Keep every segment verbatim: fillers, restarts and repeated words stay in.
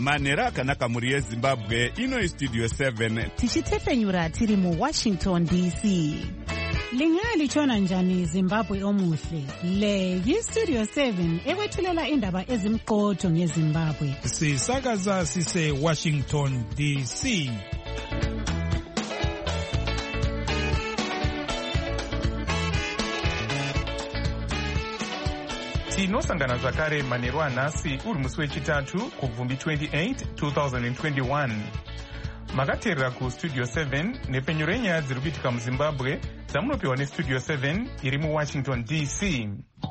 manhero akanaka mhuri yezimbabwe. Ino istudio seven tichitefenyura tiri muwashington D C. Lingalitshona njani Zimbabwe omuhle? Le yistudio seven ekwethulela indaba ezimqotho ngeZimbabwe. Sisakaza sise Washington D C. Tinosangana zvakare manheru anhasi uri musi wechitatu kubvumbi twenty-eight twenty twenty-one. Makateerera kustudio seven nepenyu renyaya dziri kuitika muZimbabwe dzamunopiwa nestudio seven iri muWashington D C.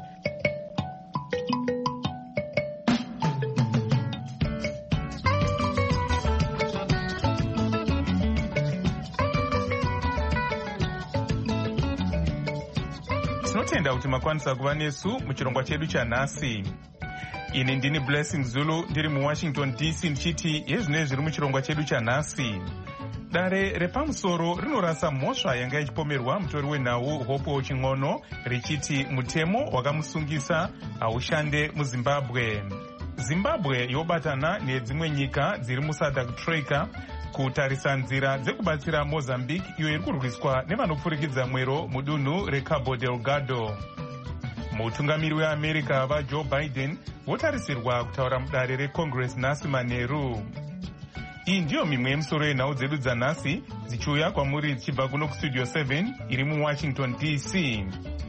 Tinotenda kuti makwanisa kuva nesu muchirongwa chedu chanhasi. Ini ndini Blessing Zulu ndiri muWashington D C ndichiti yezvinenge zviri muchirongwa chedu chanhasi. Dare repamusoro rinorasa mhosva yanga ichipomerwa mutori wenhau Hope Ching'ono richiti mutemo wakamusungisa haushande muZimbabwe. Zimbabwe yobatana nedzimwe nyika dziri muSADC Troika kutarisa nzira dzekubatsira Mozambique iyo iri kurwiswa nevanopfurikidza mwero mudunhu reCabo Delgado. Mutungamiri weAmerica vaJoe Biden votarisirwa kutaura mudare reCongress nhasi manheru. Iyi ndiyo mimwe yemisoro yenhau dzedu dzanhasi dzichiuya kwamuri dzichibva kuno kustudio seven iri muWashington D C.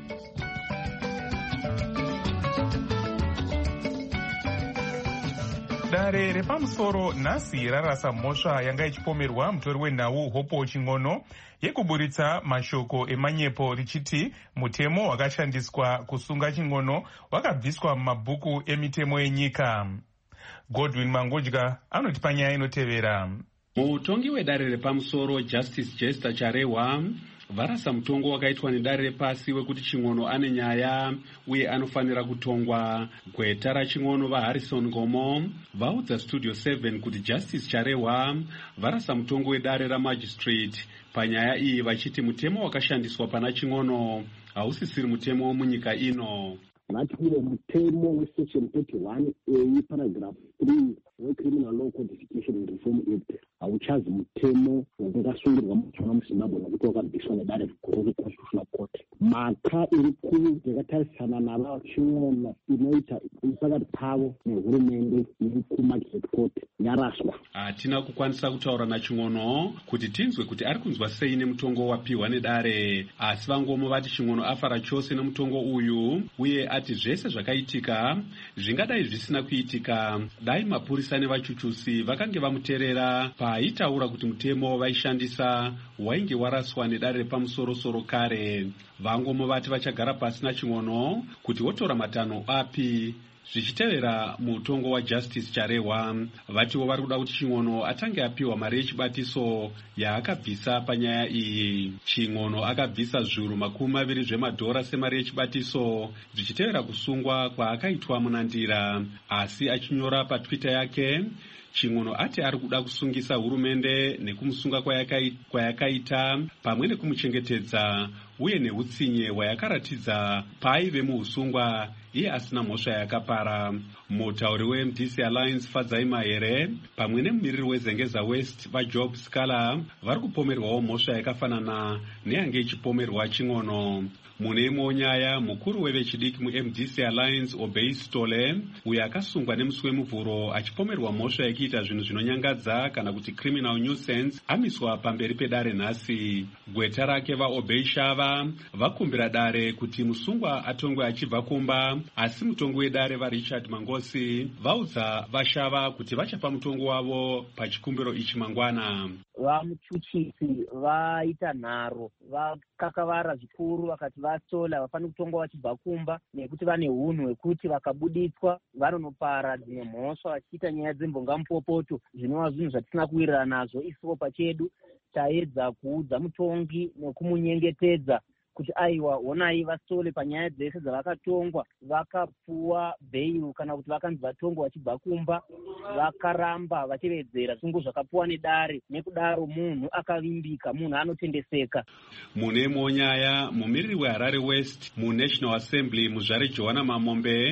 Dare repamusoro nhasi rarasa mhosva yanga ichipomerwa mutori wenhau Hope Ching'ono yekuburitsa mashoko emanyepo richiti mutemo wakashandiswa kusunga Ching'ono wakabviswa mumabhuku emitemo yenyika. Godwin Mangodya anotipa nyaya inotevera. Mutongi wedare repamusoro Justice Jester Charewa varasa mutongo wakaitwa nedare repasi wekuti Ching'ono ane nyaya uye anofanira kutongwa. Gweta raChing'ono vaHarrison Ngomo vaudza studio seven kuti Justice Charewa varasa mutongo wedare ramagistrate panyaya iyi vachiti mutemo wakashandiswa pana Ching'ono hausisiri mutemo munyika ino. Vatire mutemo wesection thirty-one A paragraph three weCriminal Law Codification and Reform Act hauchazi mutemo wakasungirwa muchona muZimbabwe nokuti wakabviswa nedare rikuru reConstitutional Court. Mhaka iri kuru yakatarisana navaChing'ono inoita pakati pavo nehurumende iri kuMagistrate Court yaraswa. Hatina kukwanisa kutaura naChing'ono kuti tinzwe kuti ari kunzwa sei nemutongo wapiwa nedare, asi vangomo vati Ching'ono afara chose nemutongo uyu uye ati zvese zvakaitika zvingadai zvisina kuitika dai mapurisa nevachuchusi vakange vamuteerera paaitaura kuti mutemo vaishandisa wainge waraswa nedare repamusoro-soro kare. Vangomo vati vachagara pasi naChing'ono kuti wotora matanho api zvichitevera mutongo waJustice Charewa. Vatiwo vari kuda kuti Ching'ono atange apiwa mari yechibatiso yaakabvisa panyaya iyi. Ching'ono akabvisa zviuru makumi maviri zvemadhora semari yechibatiso zvichitevera kusungwa kwaakaitwa munandira, asi achinyora paTwitter yake Ching'ono ati ari kuda kusungisa hurumende nekumusunga kwayakaita pamwe nekumuchengetedza uye neutsinye hwayakaratidza paaive muusungwa iye asina mhosva yakapara. Mutauri weM D C Alliance Fadzai Mahere pamwe nemumiriri weZengeza West vaJob Scala vari kupomerwawo mhosva yakafanana neyange ichipomerwa Ching'ono. Mune imwe nyaya mukuru wevechidiki muM D C Alliance Obey Stole uyo akasungwa nemusi wemuvhuro achipomerwa mhosva yekuita zvinhu zvinonyangadza kana kuti criminal nuisance amiswa pamberi pedare nhasi. Gweta rake vaObey Shava vakumbira dare kuti musungwa atongwe achibva kumba, asi mutongo wedare vaRichard Mangosi vaudza vaShava kuti vachapa mutongo wavo pachikumbiro ichi mangwana. Vamuchuchisi vaita nharo vakakavara zvikuru vakati vaStola vafanira kutongwa vachibva kumba nekuti vane hunhu hwekuti vakabuditswa vanonopara dzimwe mhosva vachiita nyaya dzembongamupopoto zvinova zvinhu zvatisina kuwirirana nazvo. Isiwo pachedu taedza kuudza mutongi nekumunyengetedza kuti aiwa honai vaStole panyaya dzese dzavakatongwa vakapuwa bheiru kana kuti vakanzi vatongwa vachibva kumba vakaramba vachivedzera zvinhu zvakapuwa nedare, nekudaro munhu akavimbika, munhu anotendeseka. Mune imwe nyaya mumiriri weHarare West muNational Assembly muzvare Johanna Mamombe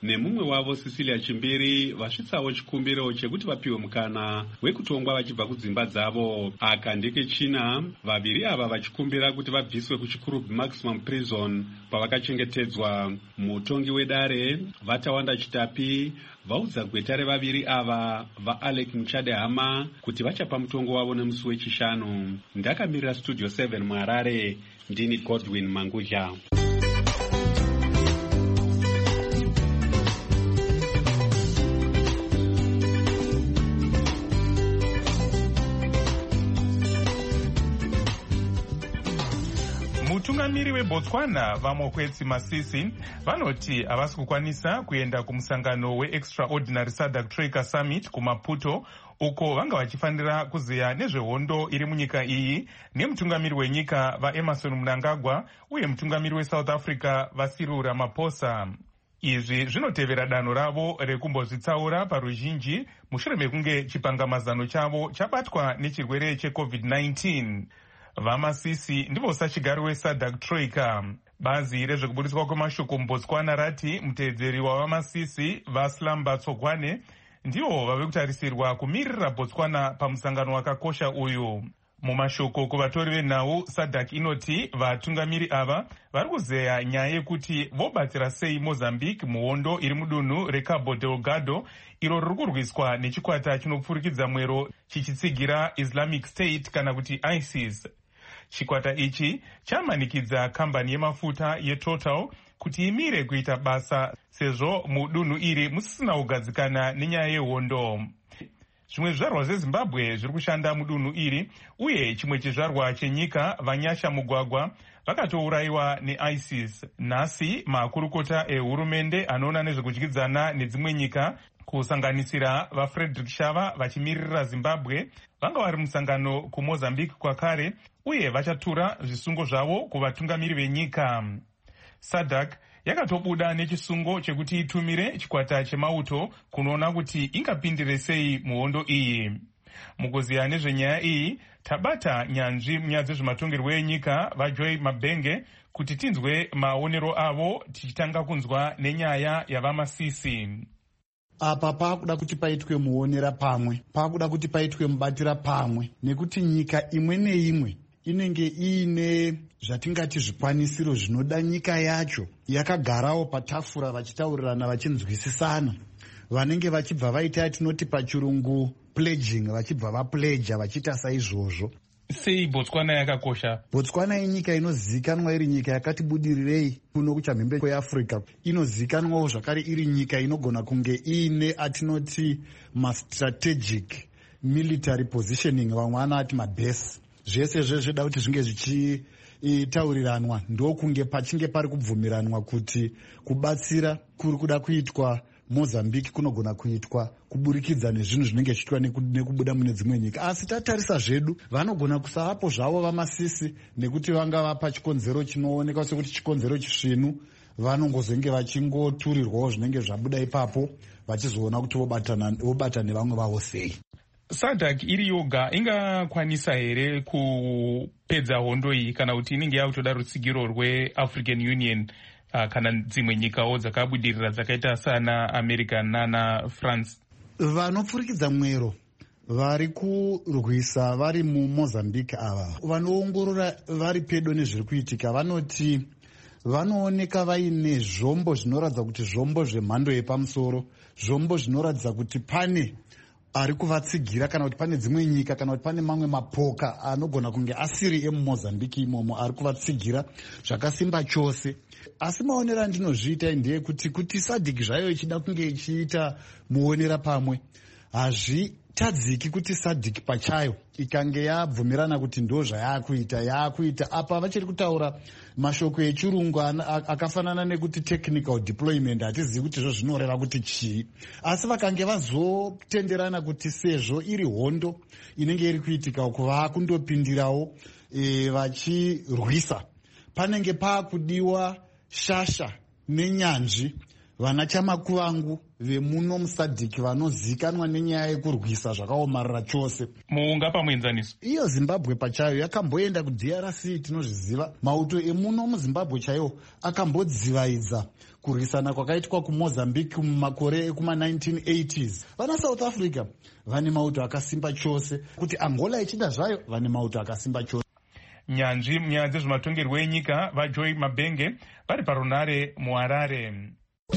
nemumwe wavo Cecilia Chimbiri vasvitsawo chikumbiro chekuti vapiwe mukana wekutongwa vachibva kudzimba dzavo. Aka ndekechina vaviri ava vachikumbira kuti vabviswe kuchikurubi maximum prison pavakachengetedzwa. Mutongi wedare Vatawanda Chitapi vaudza gweta revaviri ava vaAlec Muchadehama kuti vachapa mutongo wavo nemusi wechishanu. Ndakamirira Studio seven muHarare, ndini Godwin Mangudya. Mutungamiri weBotswana Vamokwetsi Masisi vanoti havasi kukwanisa kuenda kumusangano weExtraordinary S A D C Troika Summit kuMaputo, uko vanga vachifanira kuziya nezvehondo iri munyika iyi nemutungamiri wenyika vaEmmerson Mnangagwa uye mutungamiri weSouth Africa vaCyril Ramaphosa. Izvi zvinotevera danho ravo rekumbozvitsaura paruzhinji mushure mekunge chipangamazano chavo chabatwa nechirwere checovid nineteen. Vamasisi ndivo sachigari weS A D C Troika. Bazi rezvekubudiswa kwemashoko muBotswana rati muteedzeri wavamasisi vaSlamba Tsogwane ndivo vave kutarisirwa kumirira Botswana pamusangano wakakosha uyu. Mumashoko kuvatori venhau, S A D C inoti vatungamiri ava vari kuzeya nyaya yekuti vobatsira sei Mozambique muhondo iri mudunhu reCabo Delgado iro riri kurwiswa nechikwata chinopfurikidza mwero chichitsigira Islamic State kana kuti ISIS. Chikwata ichi chamanikidza kambani yemafuta yeTotal kuti imire kuita basa sezvo mudunhu iri musisina kugadzikana nenyaya yehondo. Zvimwe zvizvarwa zveZimbabwe zviri kushanda mudunhu iri uye chimwe chizvarwa chenyika Vanyasha Mugwagwa vakatourayiwa neISIS. Nhasi makurukota ehurumende anoona nezvekudyidzana nedzimwe nyika kusanganisira vaFrederick Shava vachimirira Zimbabwe vanga vari musangano kuMozambique kwakare uye vachatura zvisungo zvavo kuvatungamiri venyika. S A D C yakatobuda nechisungo chekuti itumire chikwata chemauto kunoona kuti ingapindire sei muhondo iyi. Mukuziya nezvenyaya iyi tabata nyanzvi munyaya dzezvematongerwo enyika vaJoy Mabenge kuti tinzwe maonero avo tichitanga kunzwa nenyaya yavamasisi. Apa paakuda kuti paitwe muonera pamwe, paakuda kuti paitwe mubatira pamwe, nekuti nyika imwe neimwe inenge iine zvatingati zvikwanisiro zvinoda nyika yacho yakagarawo patafura vachitaurirana vachinzwisisana, vanenge vachibva vaita yatinoti pachirungu pledging, vachibva vapledja vachiita saizvozvo. Sei Botswana yakakosha? Botswana inyika inozikanwa iri nyika yakati budirirei kuno kuchamhembe kweAfrica. Inozikanwawo zvakare iri nyika inogona kunge iine atinoti ma-strategic military positioning, vamwe anati mabase. Zvese zve zvida kuti zvinge zvichitauriranwa ndokunge pachinge pari kubvumiranwa kuti kubatsira kuri kuda kuitwa Mozambique kunogona kuitwa kuburikidza nezvinhu zvinenge zvichiitwa nekubuda mune dzimwe nyika. Asi tatarisa zvedu vanogona kusavapo zvavo vamasisi nekuti vanga vapa chikonzero chinooneka sekuti chikonzero chisvinu, vanongozenge vachingoturirwawo zvinenge zvabuda ipapo vachizoona kuti vobata nevamwe vavo sei. S A D C iri yoga ingakwanisa here kupedza hondo iyi kana kuti inenge yakutoda rutsigiro rweAfrican Union uh, kana dzimwe nyikawo dzakabudirira dzakaita sana America nana France? Vanopfurikidza mwero vari kurwisa vari muMozambique ava vanoongorora vari pedo nezviri kuitika vanoti vanooneka vaine zvombo zvinoratidza kuti zvombo zvemhando yepamusoro, zvombo zvinoratidza kuti pane ari kuvatsigira kana kuti pane dzimwe nyika kana kuti pane mamwe mapoka anogona kunge asiri emuMozambique imomo ari kuvatsigira zvakasimba chose. Asi maonero andinozviita ndeyekuti kuti S A D C zvayo ichida kunge ichiita muonera pamwe, hazvitadziki kuti S A D C pachayo ikange yabvumirana kuti ndo zvayakuita yakuita. Apa vachiri kutaura mashoko echirungu akafanana nekuti technical deployment, hatizivi kuti zvo zvinoreva kuti chii. Asi vakange vazotenderana kuti sezvo iri hondo inenge iri kuitika uko vakundopindirawo e, vachirwisa, panenge paakudiwa shasha nenyanzvi vana chamakuvangu vemuno musadhiki vanozikanwa nenyaya yekurwisa zvakaomarara chose. Muunga pamuenzaniso iyo Zimbabwe pachayo yakamboenda kudhi R C, tinozviziva. Mauto emuno muZimbabwe chaiwo akambodzivaidza kurwisana kwakaitwa kuMozambique mumakore ekuma nineteen eighties. Vana South Africa vane mauto akasimba chose, kuti Angola ichida zvayo vane mauto akasimba chose. Nyanzvi munyaya dzezvematongerwo enyika vaJoy Mabenge vari parunare muHarare.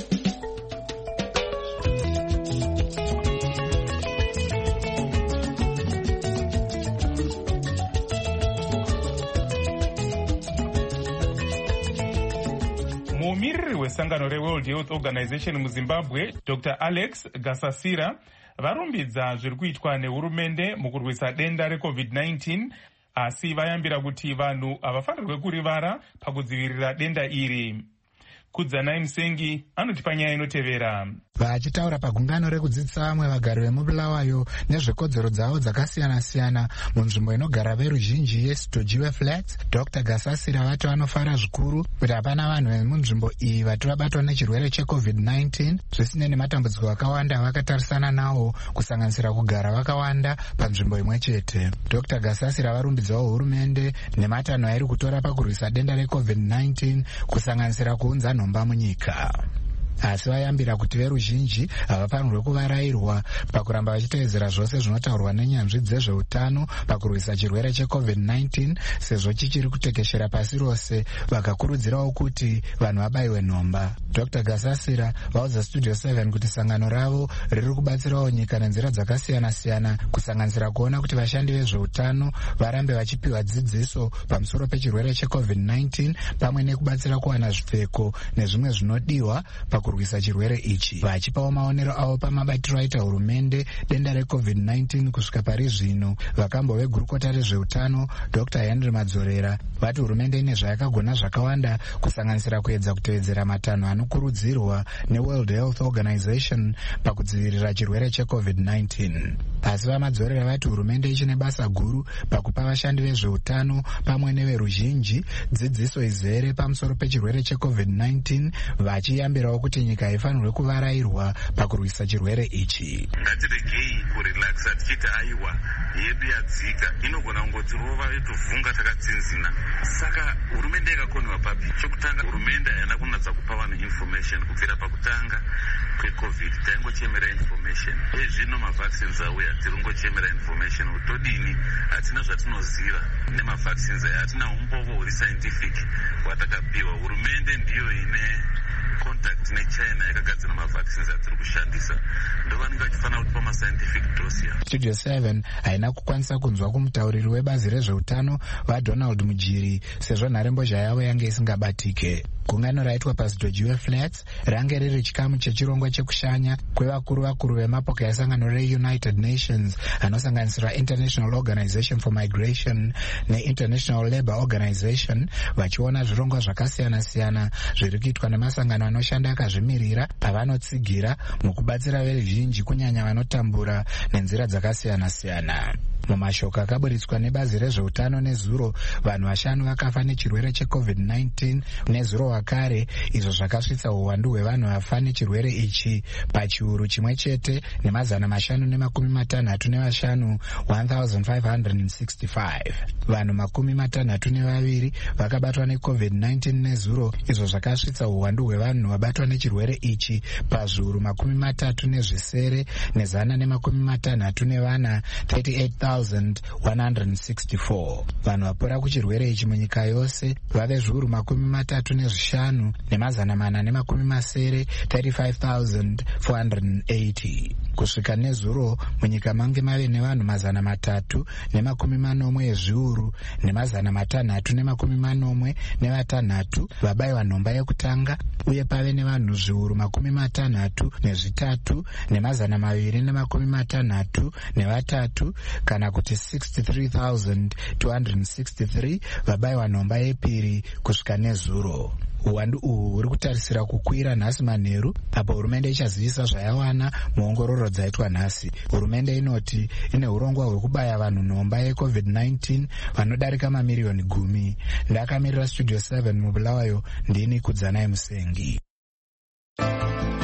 Mumiriri wesangano reWorld Health Organization muZimbabwe, Doctor Alex Gasasira, varumbidza zviri kuitwa nehurumende mukurwisa denda reCovid nineteen, asi vayambira kuti vanhu havafanirwe kurivara pakudzivirira denda iri. Kudzanai Musengi anotipa nyaya inotevera. Vachitaura pagungano rekudzidzisa vamwe vagari vemubulawayo nezvekodzero dzavo dzakasiyana-siyana munzvimbo inogara veruzhinji yeStojiwe Flats, Doctor Gasasira vati vanofara zvikuru kuti hapana vanhu vemunzvimbo iyi vati vabatwa nechirwere cheCovid nineteen, zvisine nematambudziko akawanda vakatarisana nawo, kusanganisira kugara vakawanda panzvimbo imwe chete. Doctor Gasasira varumbidzawo hurumende nematanho airi kutora pakurwisa denda reCovid nineteen, kusanganisira kuunza nhomba munyika. Asi vayambira kuti veruzhinji havafanirwe kuvarayirwa pakuramba vachiteedzera zvose zvinotaurwa nenyanzvi dzezveutano pakurwisa chirwere cheCovid nineteen, sezvo chichiri kutekeshera pasi rose, vakakurudzirawo kuti vanhu vabayiwe nhomba. Doctor Gasasira vaudza Studio seven kuti sangano ravo riri kubatsirawo nyika nenzira dzakasiyana-siyana, kusanganisira kuona kuti vashandi vezveutano varambe vachipiwa dzidziso pamusoro pechirwere cheCovid nineteen, pamwe nekubatsira kuwana zvipfeko nezvimwe zvinodiwa kurwisa chirwere ichi, vachipawo maonero avo pamabatiro aita hurumende denda reCovid nineteen kusvika pari zvino. Vakambo vegurukota rezveutano Doctor Henry Madzorera vati hurumende ine zvayakagona zvakawanda, kusanganisira kuedza kutevedzera matanho anokurudzirwa neWorld Health Organization pakudzivirira chirwere cheCovid nineteen. Asi vaMadzorera vati hurumende ichine basa guru pakupa vashandi vezveutano pamwe neveruzhinji dzidziso izere pamusoro pechirwere cheCovid nineteen, vachiyambirawo kuti nyika haifanirwe kuvarayirwa pakurwisa chirwere ichi. Ngatiregei kurelaxa tichiti aiwa yedu yadzika inogona kungotirova yotovhunga takatsinzina. Saka hurumende yakakoniwa papi. Chokutanga, hurumende haina kunatsa kupa vanhu information kubvira pakutanga kweCovid. Taingochemera information. Ezvino mavaccines auya tiringochemera information. Utodini hatina zvatinoziva nemavaccines aya, hatina umbovo huri scientific hwatakapiwa. Hurumende ndiyo ine contact neChina yakagadzira mavaccines atiri kushandisa, ndo vanenge vachifanira kuti pama scientific dossier. Studio seven haina kukwanisa kunzwa kumutauriri webazi rezveutano vaDonald Mujiri sezvo nharembozha yavo yange isingabatike. Gungano raitwa paStojiwe Flats range riri chikamu chechirongwa chekushanya kwevakuru vakuru vemapoka esangano reUnited Nations anosanganisira International Organization for Migration neInternational Labour Organization, vachiona zvirongwa zvakasiyana-siyana zviri kuitwa nemasangano anoshanda akazvimirira pavanotsigira mukubatsira veruzhinji kunyanya vanotambura nenzira dzakasiyana-siyana. Mumashoko akaburitswa nebazi rezveutano nezuro, vanhu vashanu vakafa nechirwere cheCovid nineteen nezuro wakare, izvo zvakasvitsa uwandu hwevanhu vafa nechirwere ichi pachiuru chimwe chete nemazana mashanu nemakumi matanhatu nevashanu, one thousand five hundred sixty-five. Vanhu makumi matanhatu nevaviri vakabatwa neCovid nineteen nezuro, izvo zvakasvitsa uwandu hwevanhu vabatwa nechirwere ichi pazviuru makumi matatu nezvisere nezana nemakumi matanhatu nevana, thirty-eight thousand one hundred sixty-four. Vanhu vapora kuchirwere ichi munyika yose vave zviuru makumi matatu nezvishanu nemazana mana nemakumi masere, thirty-five thousand four hundred eighty. Kusvika nezuro munyika mange mave nevanhu mazana matatu nemakumi manomwe ezviuru nemazana matanhatu nemakumi manomwe nevatanhatu vabayiwa nhomba yekutanga, uye pave nevanhu zviuru makumi matanhatu nezvitatu nemazana maviri nemakumi matanhatu nevatatu, kana kuti sixty-three thousand two hundred sixty-three vabayiwa nhomba yepiri kusvika nezuro. Uwandu uhu huri kutarisira kukwira nhasi manheru, apo hurumende ichazivisa zvayawana muongororo dzaitwa nhasi. Hurumende inoti ine urongwa hwekubaya vanhu nhomba yeCovid nineteen vanodarika mamiriyoni gumi. Ndakamirira Studio seven mubulawayo, ndini Kudzanai Musengi.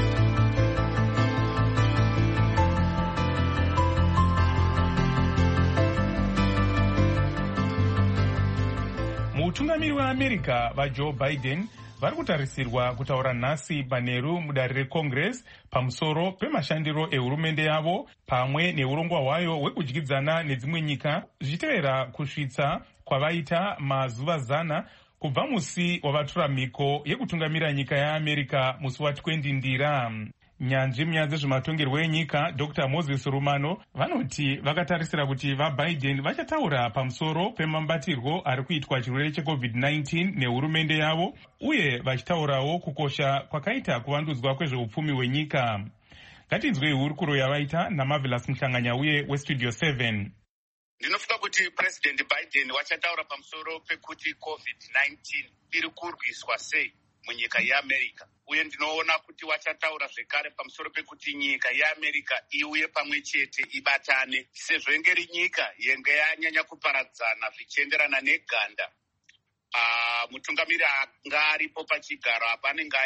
mutungamiri weamerica vajoe biden vari kutarisirwa kutaura nhasi panheru mudare recongress pamusoro pemashandiro ehurumende yavo pamwe neurongwa hwayo hwekudyidzana nedzimwe nyika zvichitevera kusvitsa kwavaita mazuva zana kubva musi wavatora mhiko yekutungamira nyika yeamerica musi watwendi ndira. Nyanzvi munyaya dzezvematongerwo enyika Dr Moses Rumano vanoti vakatarisira kuti vaBiden vachataura pamusoro pemambatirwo ari kuitwa chirwere checovid nineteen nehurumende yavo uye vachitaurawo kukosha kwakaita kuvandudzwa kwezveupfumi hwenyika. Ngatinzwei hurukuro yavaita naMarvelous Muhlanganya uye westudio seven. Ndinofunga kuti President Biden wachataura pamusoro pekuti covid nineteen iri kurwiswa sei munyika yeAmerica, uye ndinoona kuti wachataura zvekare pamusoro pekuti nyika yeAmerica iuye pamwe chete ibatane sezvo ingeri nyika yenge yanyanya kuparadzana zvichienderana neganda. Uh, mutungamiri anga aripo pachigaro apa anenge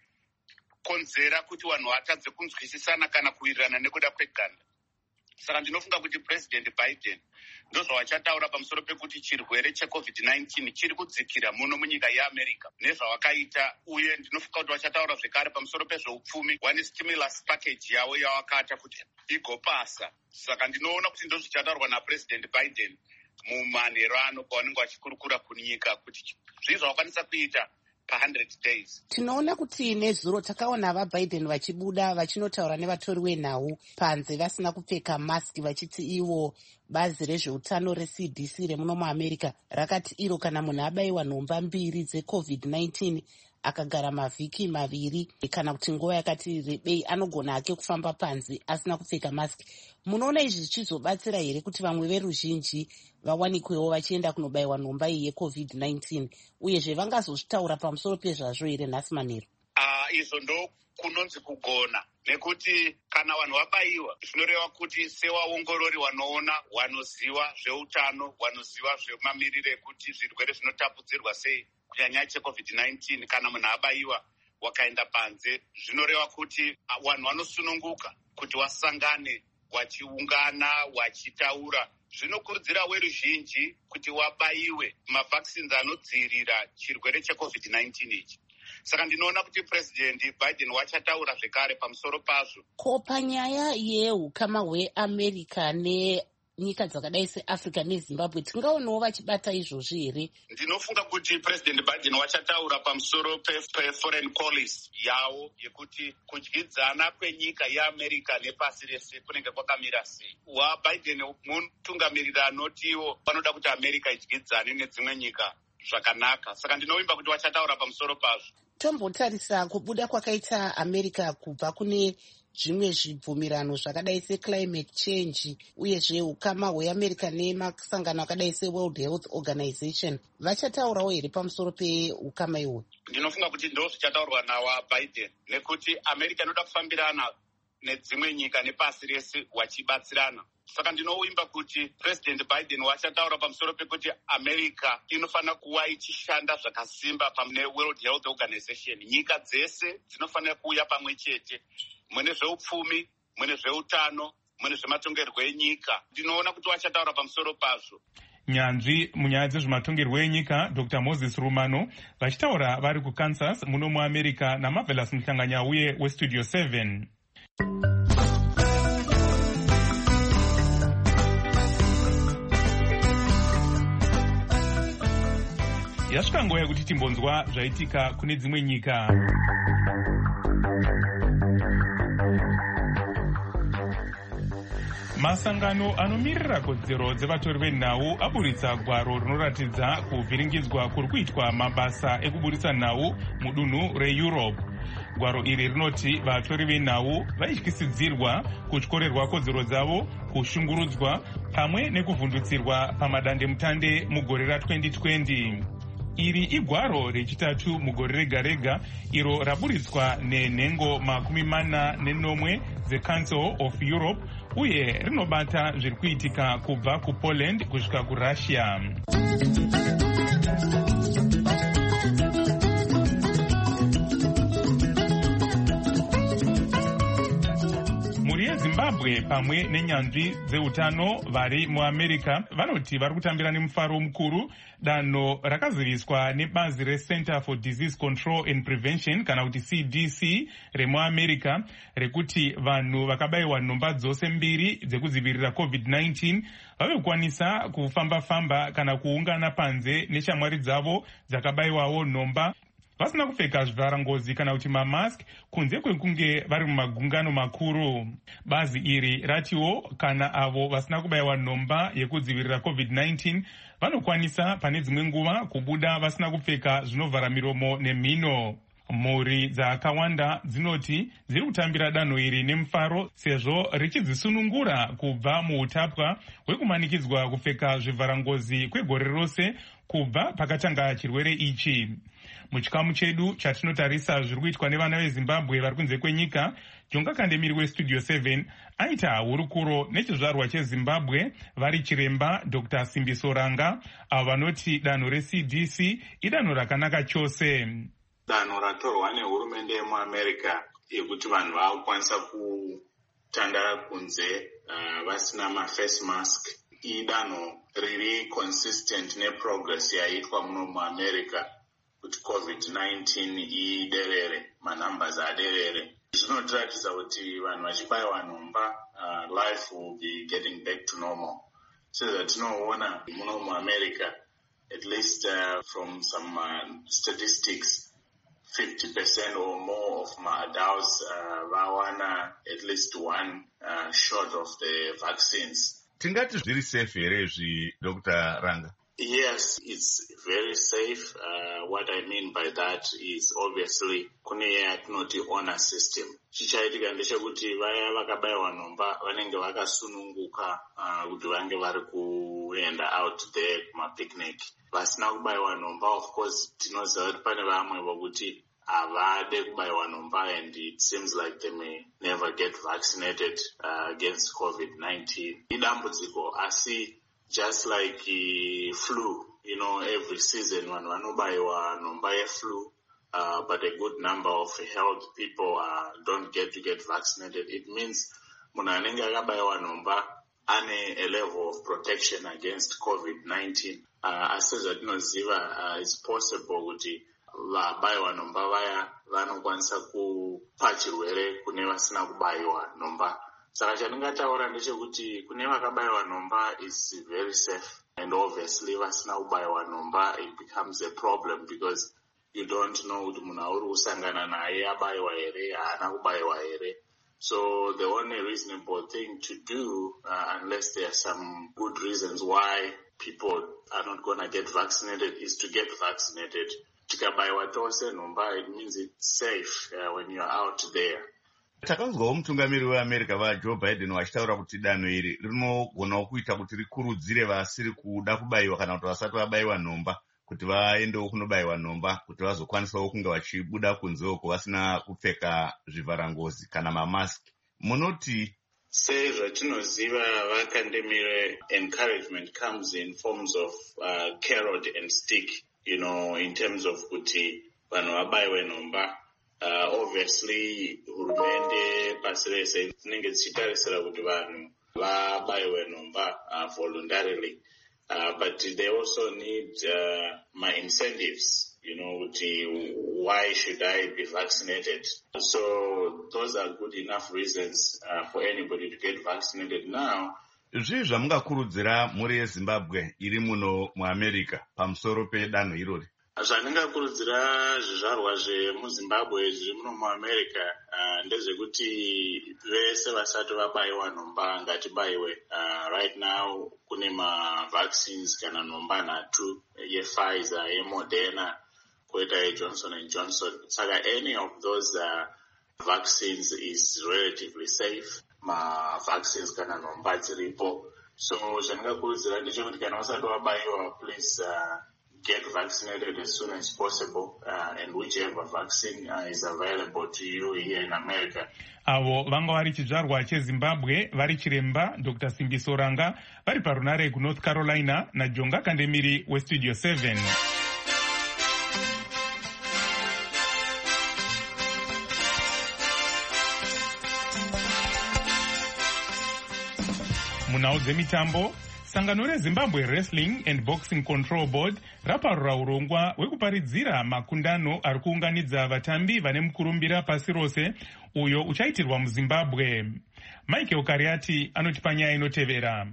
aikonzera kuti vanhu vatadze kunzwisisana kana kuwirirana nekuda kweganda. Saka ndinofunga kuti President Biden ndozvawachataura pamusoro pekuti chirwere checovid nineteen chiri kudzikira muno munyika yeAmerica nezvawakaita, uye ndinofunga kuti wachataura zvekare pamusoro pezveupfumi one stimulus package yavo yawakata kuti igopasa. Saka ndinoona kuti ndozvichataurwa naPresident Biden mumanhero ano pavanenge vachikurukura kunyika kuti zvii zvawakwanisa kuita pa one hundred days. Tinoona kuti nezuro takaona vaBiden vachibuda vachinotaura nevatori venhau panze vasina kupfeka maski vachiti ivo bazi rezveutano reC D C remuno muAmerica rakati iro kana munhu abayiwa nhomba mbiri dzecovid nineteen akagara mavhiki maviri kana kuti nguva yakati rebei anogona hake kufamba panze asina kupfeka maski. Munoona izvi zvichizobatsira here kuti vamwe veruzhinji vawanikwewo vachienda kunobayiwa nhomba iyi yecovid nineteen uyezve vangazozvitaura pamusoro pezvazvo here nhasi manheru? Uh, izvo ndo kunonzi kugona, nekuti kana vanhu vabayiwa zvinoreva kuti sevaongorori vanoona, vanoziva zveutano, vanoziva zvemamiriro ekuti zvirwere zvinotapudzirwa sei kunyanya checovid nineteen. Kana munhu abayiwa wakaenda panze zvinoreva kuti vanhu vanosununguka kuti wasangane wachiungana wachitaura. Zvinokurudzira weruzhinji kuti wabayiwe mavhaccines anodzivirira chirwere checovid nineteen ichi. Saka ndinoona kuti President Biden wachataura zvekare pamusoro pazvo. Ko panyaya yeukama hweAmerica nenyika dzakadai seAfrica neZimbabwe tingaonawo vachibata izvozvi here? Ndinofunga kuti President Biden wachataura pamusoro peforeign policy yavo yekuti kudyidzana kwenyika yeAmerica nepasi rese kunenge kwakamira sei. WaBiden mutungamiriri anotiwo vanoda kuti America idyidzane nedzimwe nyika zvakanaka. Saka ndinovimba kuti wachataura pamusoro pazvo. Tombotarisa kubuda kwakaita America kubva kune zvimwe zvibvumirano zvakadai seclimate change uyezve ukama hweAmerica nemasangano akadai seWorld Health Organization vachataurawo here pamusoro peukama ihwo? Ndinofunga kuti ndo zvichataurwa nawaBiden nekuti America inoda kufambirana nedzimwe nyika nepasi rese wachibatsirana. Saka ndinoimba kuti President Biden wachataura pamusoro pekuti America inofanira kuva ichishanda zvakasimba pamwe World Health Organization. Nyika dzese dzinofanira kuuya pamwe chete mune zveupfumi, mune zveutano, mune zvematongerwo enyika. Ndinoona kuti wachataura pamusoro pazvo. Nyanzvi munyaya dzezvematongerwo enyika Dr Moses Rumano vachitaura vari kuKansas muno muAmerica naMarvelous Muhlanganya uye westudio seven. Yasvika nguva yekuti timbonzwa zvaitika kune dzimwe nyika. Masangano anomirira kodzero dzevatori venhau aburitsa gwaro rinoratidza kuvhiringidzwa kuri kuitwa mabasa ekuburitsa nhau mudunhu reEurope. Gwaro iri rinoti vatori venhau vaityisidzirwa kutyorerwa kodzero dzavo, kushungurudzwa pamwe nekuvhundutsirwa pamadandemutande mugore ratwenty twenty. Iri igwaro rechitatu mugore rega rega iro raburitswa nenhengo makumi mana nenomwe dzeCouncil of Europe uye rinobata zviri kuitika kubva kuPoland kusvika kuRussia. Mhuri yeZimbabwe vazimbabwe pamwe nenyanzvi dzeutano vari muamerica vanoti vari kutambira nemufaro mukuru danho rakaziviswa nebazi recenter for disease control and prevention kana kuti C D C remuamerica rekuti vanhu vakabayiwa nhomba dzose mbiri dzekudzivirira covid nineteen vave kukwanisa kufamba-famba kana kuungana panze neshamwari dzavo dzakabayiwawo nhomba vasina kupfeka zvivharangozi kana kuti mamask kunze kwekunge vari mumagungano makuru. Bazi iri ratiwo kana avo vasina kubayiwa nhomba yekudzivirira covid nineteen vanokwanisa pane dzimwe nguva kubuda vasina kupfeka zvinovhara miromo nemhino. Mhuri dzakawanda dzinoti dziri kutambira danho iri nemufaro sezvo richidzisunungura kubva muutapwa hwekumanikidzwa kupfeka zvivharangozi kwegore rose kubva pakatanga chirwere ichi. Muchikamu chedu chatinotarisa zviri kuitwa nevana vezimbabwe vari kunze kwenyika, Jonga Kandemiri westudio seven aita hurukuro nechizvarwa chezimbabwe vari chiremba Doctor Simbiso Ranga avo vanoti danho reC D C idanho rakanaka chose. Danho ratorwa nehurumende yemuamerica yekuti vanhu vakukwanisa kutandara kunze uh, vasina maface mask idanho riri consistent neprogress yaitwa muno muamerica kuti covid nineteen iderere, manumbers aderere. Zvinotiratidza kuti vanhu vachibayiwa nhomba uh, life will be getting back to normal. Sezvatinoona muno muamerica, at least uh, from some uh, statistics, fifty percent or more of my adults uh, vawana at least one uh, shot of the vaccines. Tingati zviri safe here zvi Doctor Ranga? Yes, it's very safe. Uh, what I mean by that is obviously kune yatinoti honor system. Chichaitika ndechekuti vaya vakabayiwa nhomba vanenge vakasununguka uh, kuti vange vari kuenda out there kumapicnic. Vasina kubayiwa nhomba, of course tinoziva kuti pane vamwe vokuti havade kubayiwa nhomba and it seems like they may never get vaccinated uh, against covid nineteen. Idambudziko asi just like uh, flu, you know, every season vanhu vanobayiwa nhomba yeflu, uh, but a good number of health people uh, don't get to get vaccinated. It means munhu anenge akabayiwa nhomba ane a level of protection against covid nineteen. Uh, asi zvatinoziva uh, it's possible kuti vabayiwa nhomba vaya vanokwanisa kupa chirwere kune vasina kubayiwa nhomba. Saka chandingataura ndechekuti kune vakabayiwa nhomba is very safe, and obviously vasina kubayiwa nhomba it becomes a problem because you don't know kuti munhu auri kusangana naye abayiwa here haana kubayiwa here. So the only reasonable thing to do, uh, unless there are some good reasons why people are not going to get vaccinated, is to get vaccinated. Tikabayiwa tose nhomba, it means it's safe uh, when you're out there. Takanzwawo mutungamiri weAmerica vaJoe Biden vachitaura kuti danho iri rinogonawo kuita kuti rikurudzire vasiri kuda kubayiwa kana kuti vasati vabayiwa nhomba kuti vaendewo kunobayiwa nhomba kuti vazokwanisawo kunge vachibuda kunze uko vasina kupfeka zvivharangozi kana mamask. Munoti sezvatinoziva vakandemire encouragement comes in forms of uh, carrot and stick, you know, in terms of kuti vanhu vabayiwe nhomba. Uh, obviously, hurumende pasi rese dzinenge dzichitarisira kuti vanhu vabayiwe nhomba uh, voluntarily. Uh, but they also need uh, my incentives, you know, kuti why should I be vaccinated? So those are good enough reasons uh, for anybody to get vaccinated now. Zvii zvamungakurudzira mhuri yeZimbabwe iri muno muAmerica pamusoro pedanho irori? Zvandingakurudzira zvizvarwa zvemuzimbabwe zviri muno muamerica uh, ndezvekuti vese vasati vabayiwa nhomba ngatibayiwe. Uh, right now kune mavaccines kana nhomba nhatu, yePfizer, yeModerna, koita yeJohnson and Johnson. Saka any of those uh, vaccines is relatively safe. Mavaccines kana nhomba dziripo. So zvandingakurudzira ndechekuti kana usati wabayiwa, please uh, get vaccinated as soon as possible, uh, and whichever vaccine uh, is available to you here in America. Avo vanga vari chizvarwa cheZimbabwe vari chiremba Doctor Simbiso Ranga vari parunare kuNorth Carolina naJonga Kandemiri westudio seven. munhau dzemitambo, sangano rezimbabwe wrestling and boxing control board raparura urongwa hwekuparidzira makundano ari kuunganidza vatambi vane mukurumbira pasi rose uyo uchaitirwa muzimbabwe. Michael Kariati anotipa nyaya inotevera.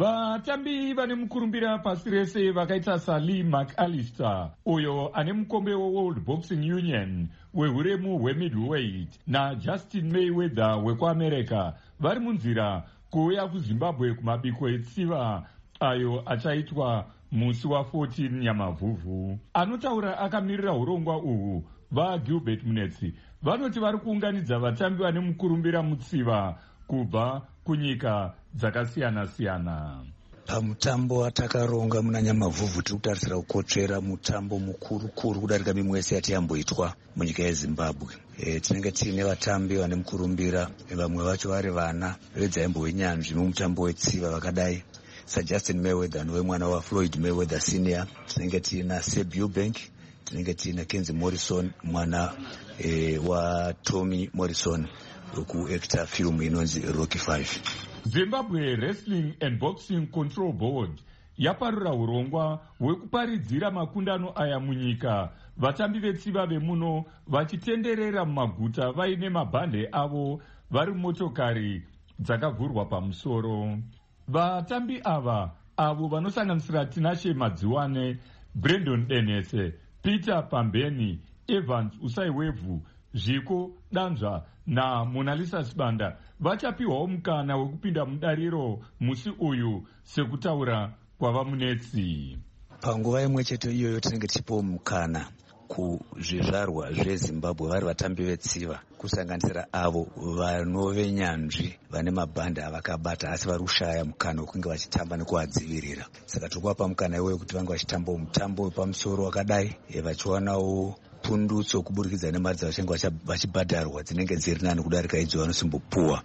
Vatambi vane mukurumbira pasi rese vakaita Sally McAllister uyo ane mukombe weWorld Boxing Union wehuremu hwemiddleweight naJustin Mayweather wekuamerica vari munzira kuuya kuzimbabwe kumabiko etsiva ayo achaitwa musi wa14 Nyamavhuvhu. Anotaura akamirira urongwa uhu vaGilbert Munetsi vanoti vari kuunganidza vatambi vane mukurumbira mutsiva kubva kunyika dzakasiyana-siyana. Pamutambo watakaronga muna Nyamavhuvhu tiri kutarisira kukotsvera mutambo mukuru kuru kudarika mimwe yese yatiyamboitwa munyika yeZimbabwe. E, tinenge tiine vatambi vane mukurumbira, vamwe vacho vari vana vedzaimbo wenyanzvi mumutambo wetsiva vakadai saJustin Mayweather anove mwana waFloyd Mayweather senior. Tinenge tiina Seb Eubank, tinenge tiina Kenzie Morrison mwana e, waTommy Morrison wekuacta film inonzi Rocky five. Zimbabwe Wrestling and Boxing Control Board yaparura urongwa hwekuparidzira makundano aya munyika, vatambi vetsiva vemuno vachitenderera mumaguta vaine mabhande avo vari motokari dzakavhurwa pamusoro. Vatambi ava avo vanosanganisira Tinashe Madziwane, Brandon Denese, Peter Pambeni, Evans Usaiwevhu, Zviko Danzva na Monalisa Sibanda vachapiwawo mukana wekupinda mudariro musi uyu sekutaura kwavamunetsi. Panguva imwe chete iyoyo tinenge tichipawo mukana kuzvizvarwa zveZimbabwe vari vatambi vetsiva kusanganisira avo vanove nyanzvi vane mabhande avakabata asi vari kushaya mukana wekunge vachitamba nekuvadzivirira. Saka tiri kuvapa mukana iwoyo kuti vange vachitambawo mutambo wepamusoro wakadai vachiwanawo pundutso kuburikidza nemari dzavachange vachibhadharwa dzinenge dziri nani kudarika idzo vanosimbopuwa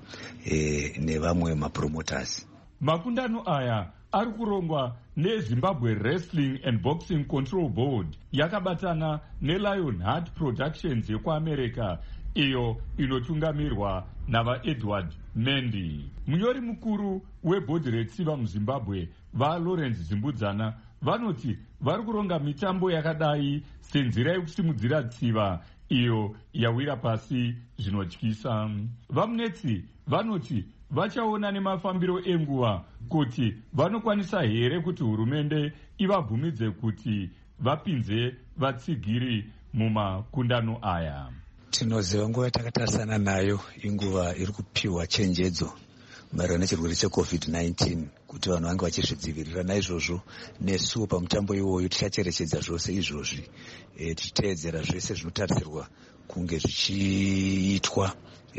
e, nevamwe mapromoters. Makundano aya ari kurongwa neZimbabwe Wrestling and Boxing Control Board yakabatana neLionheart Productions yekuamerica iyo inotungamirwa navaEdward Mendy. Munyori mukuru webhodhi retsiva muZimbabwe vaLawrence Zimbudzana vanoti vari kuronga mitambo yakadai senzira yekusimudzira tsiva iyo yawira pasi zvinotyisa. Vamunetsi vanoti vachaona nemafambiro enguva kuti vanokwanisa here kuti hurumende ivabvumidze kuti vapinze vatsigiri mumakundano aya. Tinoziva nguva yatakatarisana nayo inguva iri kupiwa chenjedzo maererano nechirwere checovid nineteen kuti vanhu vange vachizvidzivirira. Naizvozvo nesuwo pamutambo iwoyo tichacherechedza zvose izvozvi e, tichiteedzera zvese zvinotarisirwa kunge zvichiitwa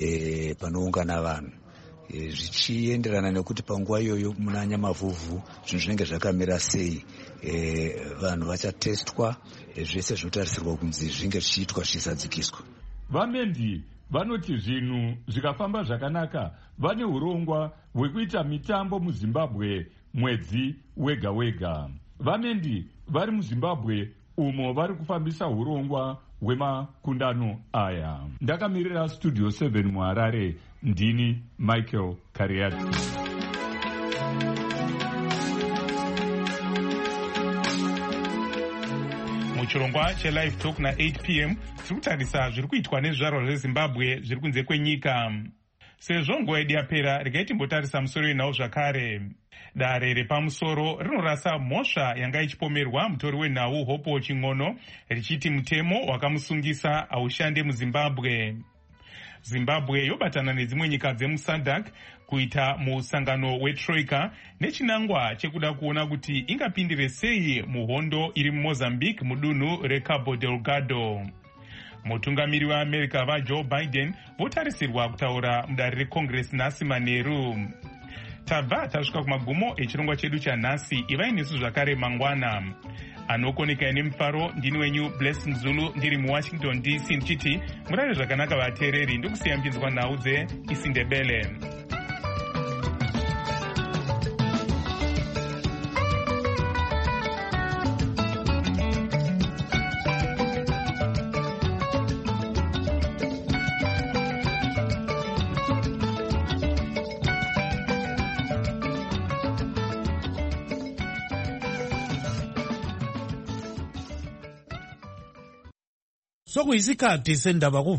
e, panoungana vanhu e, zvichienderana nekuti panguva iyoyo muna Nyamavhuvhu zvinhu zvinenge zvakamira sei. E, vanhu vachatestwa e, zvese zvinotarisirwa kunzi zvinge zvichiitwa zvisadzikiswa. Vamendi vanoti zvinhu zvikafamba zvakanaka vane urongwa hwekuita mitambo muZimbabwe mwedzi wega wega. Vamendi vari muZimbabwe umo vari kufambisa urongwa hwemakundano aya. Ndakamirira Studio seven muHarare, ndini Michael Kariati. Muchirongwa cheLive Talk na eight p m tiri kutarisa zviri kuitwa nezvizvarwa zveZimbabwe zviri kunze kwenyika. Sezvo nguva yedu yapera, regai timbotarisa musoro wenhau zvakare. Dare repamusoro rinorasa mhosva yanga ichipomerwa mutori wenhau Hope Ching'ono richiti mutemo wakamusungisa haushande muZimbabwe. Zimbabwe yobatana nedzimwe nyika dzemuSADC kuita musangano weTroika nechinangwa chekuda kuona kuti ingapindire sei muhondo iri muMozambique mudunhu reCabo Delgado. Mutungamiri weAmerica vaJoe Biden votarisirwa kutaura mudare reCongress nhasi manheru. Tabva tasvika kumagumo echirongwa chedu chanhasi. Ivai nesu zvakare mangwana. Anokoneka nemufaro ndini wenyu Blessing Zulu ndiri muWashington D C ndichiti murare zvakanaka vateereri ndokusiya mpinzwa nhau dzeIsindebele. sokuyisikhathi sendaba